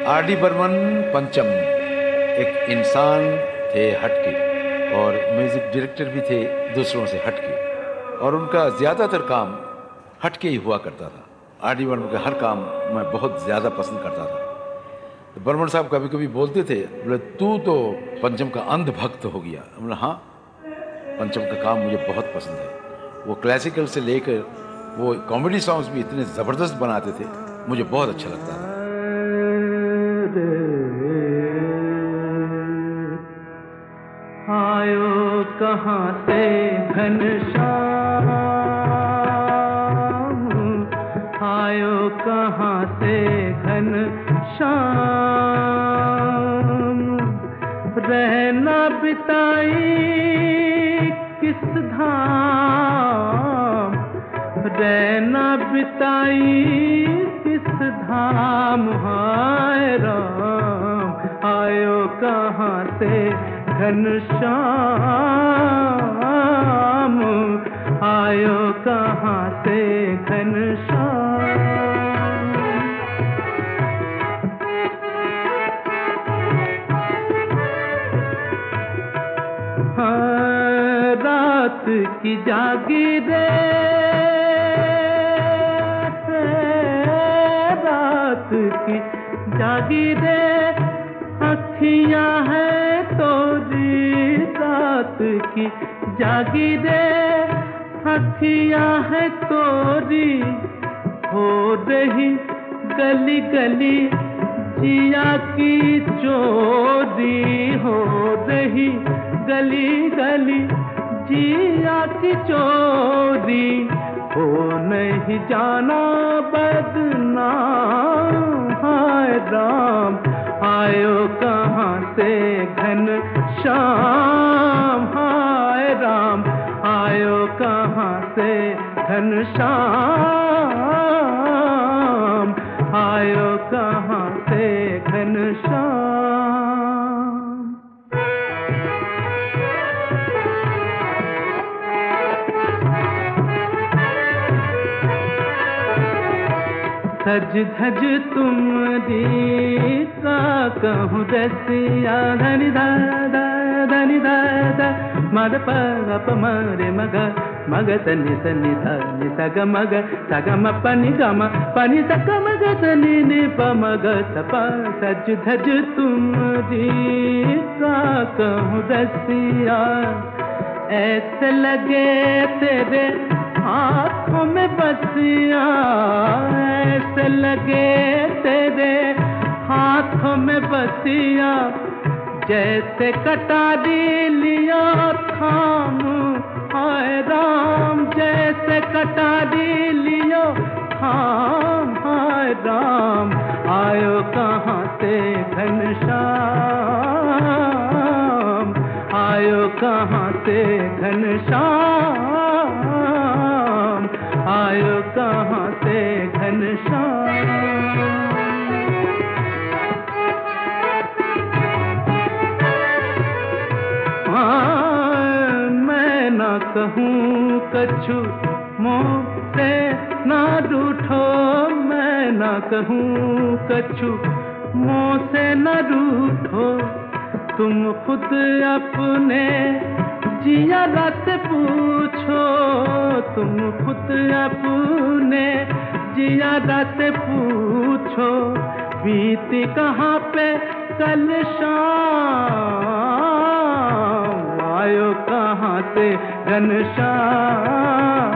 R D Burman पंचम एक इंसान थे हटके और म्यूजिक डायरेक्टर भी थे दूसरों से हटके, और उनका ज़्यादातर काम हटके ही हुआ करता था। आर डी बर्मन का हर काम मैं बहुत ज़्यादा पसंद करता था। तो बर्मन साहब कभी कभी बोलते थे, बोले तू तो पंचम का अंध भक्त हो गया। बोला हाँ, पंचम का काम मुझे बहुत पसंद है। वो क्लासिकल से लेकर वो कॉमेडी सॉन्ग्स भी इतने ज़बरदस्त बनाते थे, मुझे बहुत अच्छा लगता था। आयो कहाँ से घनश्याम, आयो कहाँ से घनश्याम, रहना बिताई किस धाम, रहना बिताई किस धाम, हाय राम आयो कहाँ से घनश्याम, आयो कहाँ से घनश्याम। हाँ, रात की जागीरे, रात की जागीरे अखियाँ हैं तोरी, रात की जागीरे अखियाँ हैं तोरी, हो रही गली गली जिया की चोरी, हो रही गली गली जिया की चोरी, हो नहीं जाना बदनाम, हाय राम आयो कहाँ से घनश्याम, हाय राम आयो कहाँ से घनश्याम, आयो कहाँ से घनश्याम। सज धज तुमरी का कहूँ रसिया, धनि दादा धनि दादा मद प मरे मग मग तनि तनि धनि सग मग सग म पनि गम पनि सग मग तनि नि प मग सप। सज धज तुमरी का कहूँ रसिया, ऐसे लगे तेरे हाथों में बसिया, ऐसे लगे तेरे हाथों में बसिया, जैसे कटारी लिया थाम, हाय राम जैसे कटारी लियो थाम, हाय राम आयो कहाँ से घनश्याम, आयो कहाँ से घनश्याम, आयो कहाँ से घनश्याम। हाँ, मैं न कहूँ कछु मुँह से न रूठो, मैं न कहूँ कछु मुँह से न रूठो, तुम खुद अपने जिया से पूछो, तुम खुद अपने जिया से पूछो, बीती कहाँ पे कल शाम, आयो कहाँ से घनश्याम,